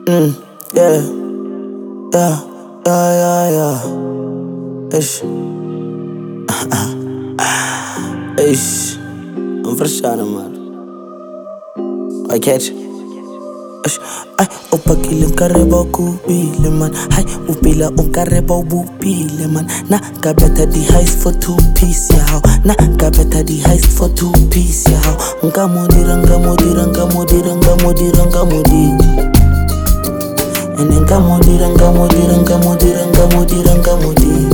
Yeah, yeah, yeah, yeah. Ish, ish. I'm versane, man. I catch. Ish, ay, upakile nkareba kubile, man. Hay, upila unkareba ubupile, man. Na kabeta di heist for 2 piece, yeah. Na kabeta di heist for 2 piece, yeah. Ngamodira, ngamodira, ngamodira, ngamodira, ngamodira. And then ngamodira, ngamodira, ngamodira, ngamodira, ngamodira.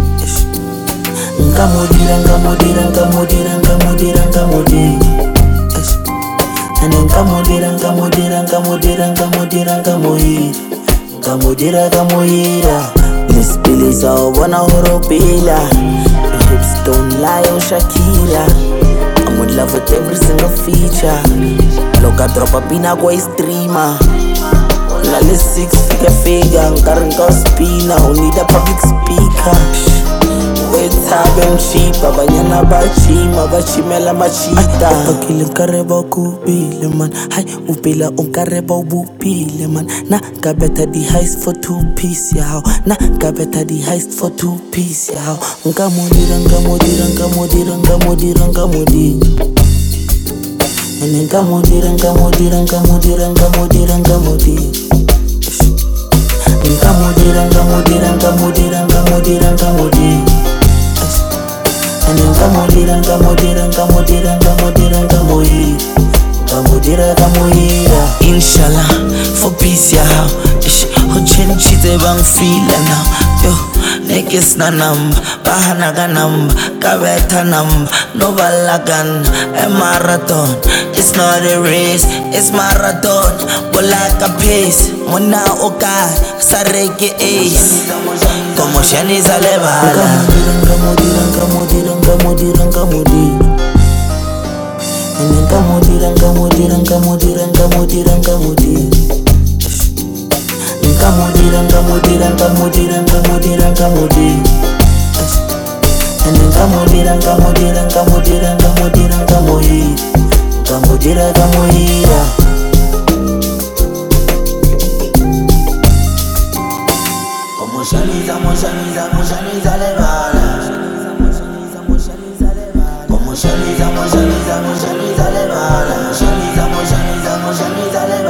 Ngamodira, ngamodira, ngamodira, ngamodira, ngamodira. And then ngamodira, ngamodira, ngamodira, ngamodira, ngamodira. Ngamodira, ngamodira. Miss Billy sawubona horopila. Your hips don't lie, oh Shakira. I'm in love with every single feature. Loka drop a pina kwa streamer. Lale 6 figure, ngari nga spina. Who need a public speaker? Wethabe mshipa, banyana bachima, bachimela machita. Upakile nkareba kubile, man. Hay, upila unkareba ubupile, man. Na kabeta di heist for 2 piece, yeah. Na kabeta di heist for 2 piece, yeah. Ngamodira, ngamodira, ngamodira, ngamodira, ngamodira. And then ngamodira, ngamodira, ngamodira, ngamodira, ngamodira. Ngamodira, ngamodira, ngamodira, ngamodira, ngamodira. And then ngamodira, ngamodira, ngamodira, ngamodira, ngamodira. Ngamodira, ngamodira. Inshallah, for peace, yeah. Uchenchite bang feel now. Yo, nekes na number, bahana ga number, kabeta number, no balagan, a marathon. It's not a race, it's marathon. Go like a pace, mona oka, sareke ace. Como shani zalebala. Ngamodira, ngamodira, ngamodira, ngamodira. And then ngamodira, ngamodira, ngamodira, ngamodira, ngamodira. Ngamodira, ngamodira, ngamodira, ngamodira, ngamodira. And then ngamodira, ngamodira, ngamodira, ngamodira, ngamodira. Ngamodira, ngamodira. Como shaniza, moshaniza, moshaniza lebala. Como shaniza, moshaniza, moshaniza lebala. Shaniza, moshaniza, moshaniza lebala.